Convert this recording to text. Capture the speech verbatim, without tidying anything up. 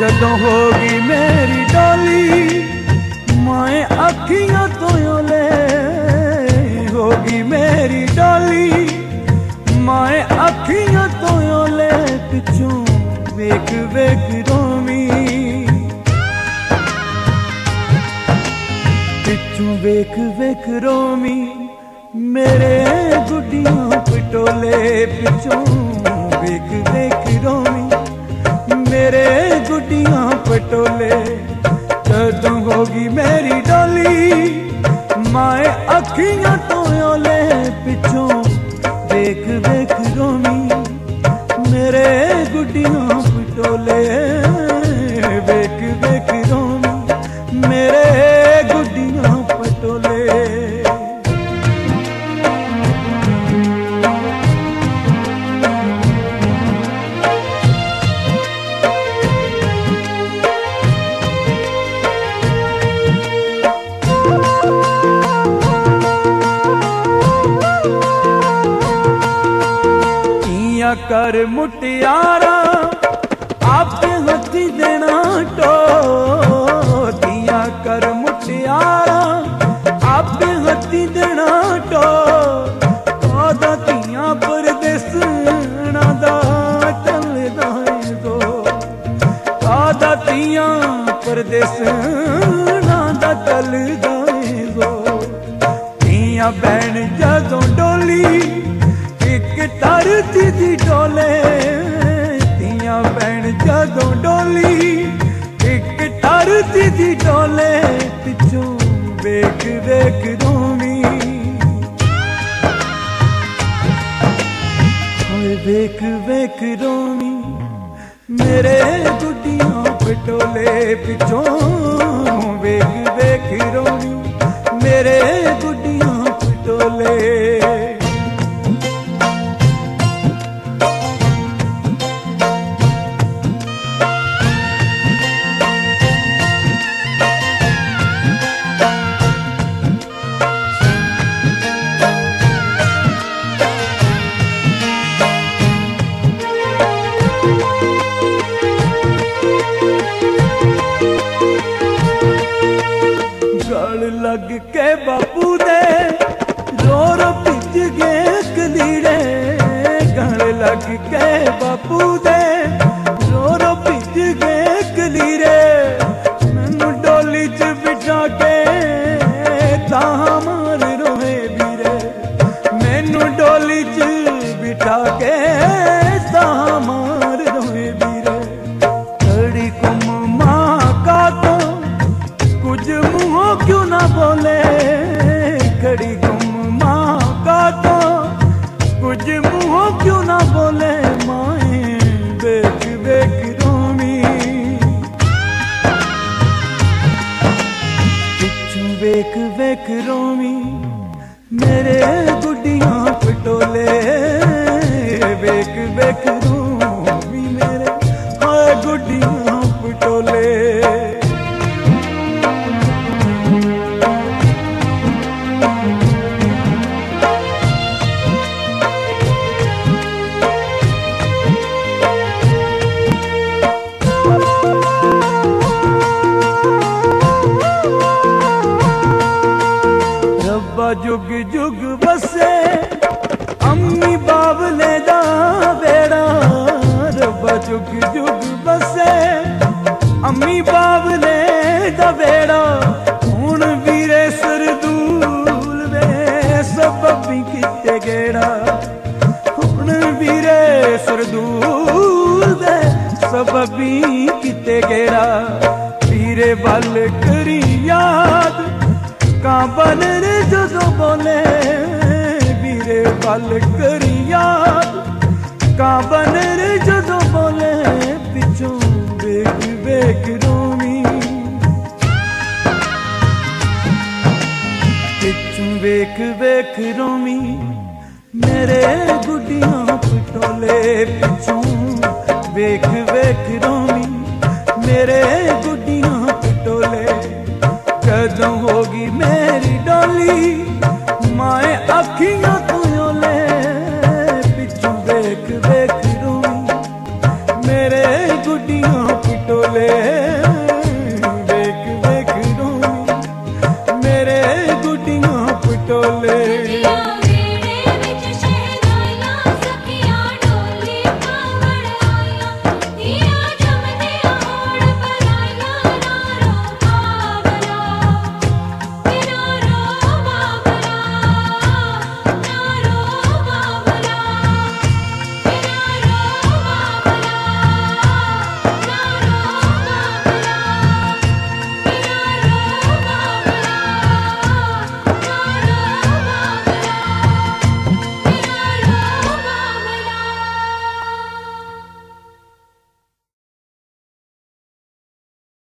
जदों होगी मेरी डोली माए अखियां तो ओले होगी मेरी डोली माए अखियां तो ओले पिछों वेख वेख रोमी पिछों वेख वेख रोमी मेरे गुड्डियां पटोले पिछों वेख वेख रोमी मेरे गुड्डियां पटोले जदों होगी मेरी डोली माए अखियां तो ओले पिछों वेख वेख रोमी मेरे गुड्डियां पटोले वेख वेख रोमी मेरे गुड्डियां पटोले। कर मुटियारा आपके हथी देना टो दिया कर मुटियारा आपके हथी देना टो दिया परदेसना दा चलदा है गो दिया परदेसना दा चलदा है गो दिया बैन जदों डोली एक तरती दी डोले तिया भैन जदों डोली एक तरती दी डोले पिछों वेख वेख रोमी वेख वेख रोमी मेरे गुड्डियां पटोले पिछों वेख वेख रोमी मेरे गुड्डियां पटोले। लग के बापू दे रो रो भिज गए कलीड़े गल लग के बापू दे रो रो भिज गए कलीड़े मैनू डोली च बिठा के तां मार रोए बीरे मैनू डोली च बिठा के तां मार रोए बीरे खड़ी कुम मां का तो कुछ मुँहों क्यों ना बोले खड़ी गुम माँ का तो कुछ मुँहों क्यों ना बोले माए वेख वेख रोमी पिछों वेख वेख रोमी मेरे गुड्डियां पटोले वेख वेख रोमी मेरे हाय गुड्डियां पटोले। जुग जुग बसे अम्मी बाबले दा बेड़ा रब्बा जुग जुग बसे अम्मी बाबले दा बेड़ा हुण वीरे सरदूल वे सबबी किते गेड़ा हुण वीरे सरदूल वे सबबी किते गेड़ा वीरे बल करी याद कांबन रे जदों बोले वीरे बल करी याद कांबन रे जदों बोले पिछों वेख वेख रोमी पिछों वेख वेख रोमी मेरे गुड्डियां पटोले पिछों वेख वेख रोमी